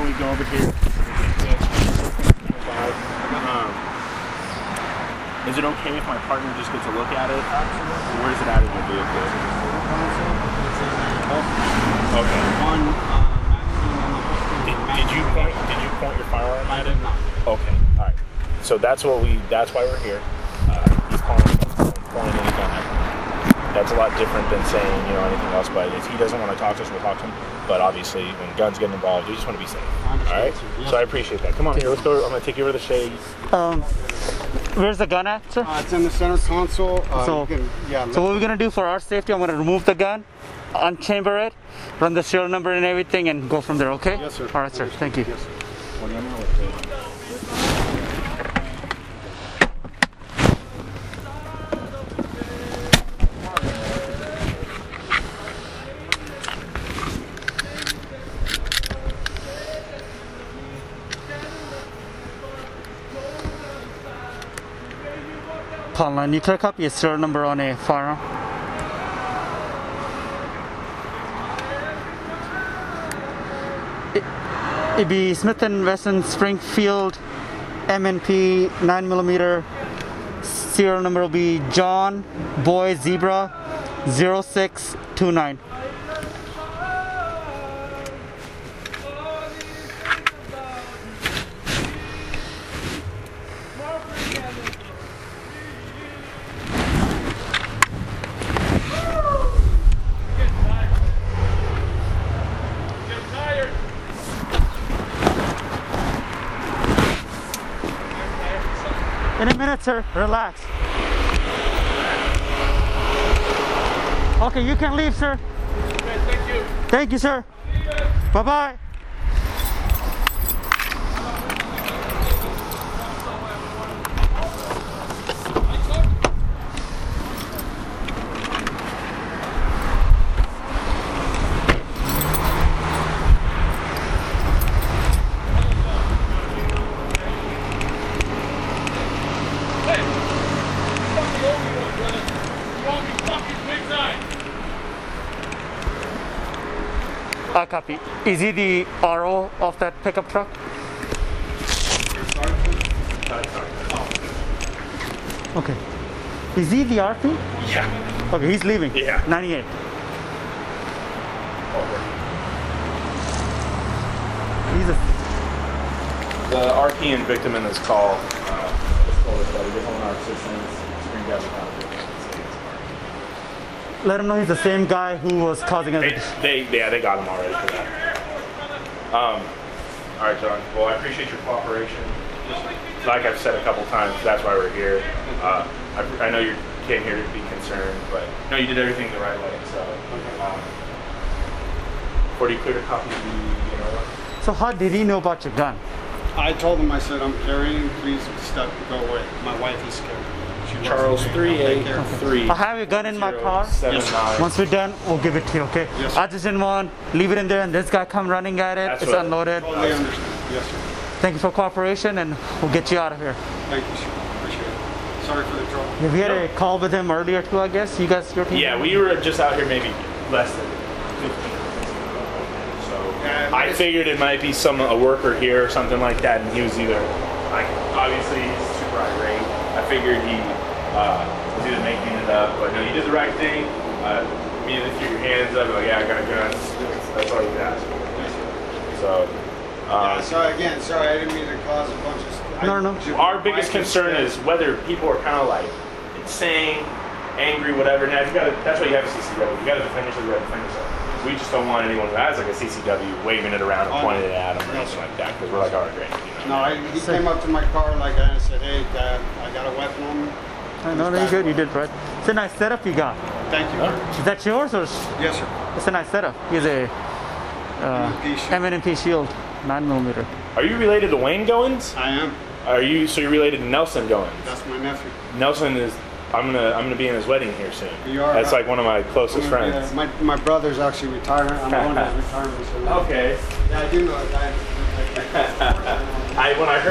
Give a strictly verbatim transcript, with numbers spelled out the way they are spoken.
we go over here, um, is it okay if my partner just gets a look at it? Absolutely. Where is it at in the vehicle? Okay. One. Uh, did, did you point? Did you point your firearm at it? Okay. All right. So that's what we. That's why we're here. Uh, he's calling, pointing a gun at him. That's a lot different than saying, you know, anything else. But if he doesn't want to talk to us, we'll talk to him. But obviously, when guns get involved, we just want to be safe. All right. Yes. So I appreciate that. Come on here. Let's go. I'm gonna take you over to the shade. Um, where's the gun at, sir? Uh, it's in the center console. Uh, so, can, yeah. So what we're gonna do for our safety? I'm gonna remove the gun, unchamber it, run the serial number and everything, and go from there. Okay? Yes, sir. All right, sir. Thank you. Yes, sir. Call nine. You clear copy a serial number on a firearm. It, it'd be Smith and Wesson Springfield M and P nine millimeter. Serial number will be John Boy Zebra zero six two nine. In a minute, sir. Relax. Okay, you can leave, sir. Okay, thank you. Thank you, sir. Bye-bye. I copy. Is he the R O of that pickup truck? Okay. Is he the R P? Yeah. Okay, he's leaving. Yeah. ninety-eight. He's a... The R P and victim in this call uh, told us that we get on our assistance, screen grab the counter. Let him know he's the same guy who was causing They, it. they, yeah, they got him already for that. Um, all right, John. Well, I appreciate your cooperation. Like I've said a couple times, that's why we're here. Uh, I, I know you came here to be concerned, but no, you did everything the right way. So, um, before you cleared a copy of the, you know. So how did he know about your gun? I told him, I said, I'm carrying, please step, go away. My wife is scared. She Charles three eight three. I have your gun in my car. Yes. Once we're done, we'll give it to you, okay? Yes, sir. I just didn't want leave it in there and this guy come running at it. That's it's what- unloaded. Totally understand. Yes, sir. Thank you for cooperation and we'll get you out of here. Thank you, sir. Appreciate it. Sorry for the trouble. Have you had a call with him earlier too, I guess? You guys, your team? Yeah, we were just out here maybe less than fifteen. So Yeah, I it's- figured it might be some a worker here or something like that, and he was either like obviously he's super irate. I figured he uh, was either making it up, but no, you did the right thing. Uh, immediately threw your hands up, like yeah, I got a gun. That's all you asked for. So. Um, Yeah, sorry again, sorry, I didn't mean to cause a bunch of... No, no. I- Our biggest my wife concern scared. is whether people are kind of like insane, angry, whatever. Now, you got to, that's why you have a C C W. You got to defend yourself, you got to defend yourself. We just don't want anyone who has like a C C W waving it around and Oh, pointing no. it at them or No, anything sir. like that, because we're like, all right, great. You know? No, I, he came up to my car like that and said, hey, Dad, I got a weapon on me. I know, no, you good. You did right. It's a nice setup you got. Thank you. Is that yours or? Yes, sir. It's a nice setup. He's a uh, M and P shield. M and P shield, nine millimeter. Are you related to Wayne Goins? I am. Are you, so you're related to Nelson Goins? That's my nephew. Nelson is, I'm gonna, I'm gonna be in his wedding here soon. You are? That's like one of my closest Yeah, friends. my, my brother's actually retiring. I'm going to his retirement. So Okay. yeah, I do know a guy. I, when I heard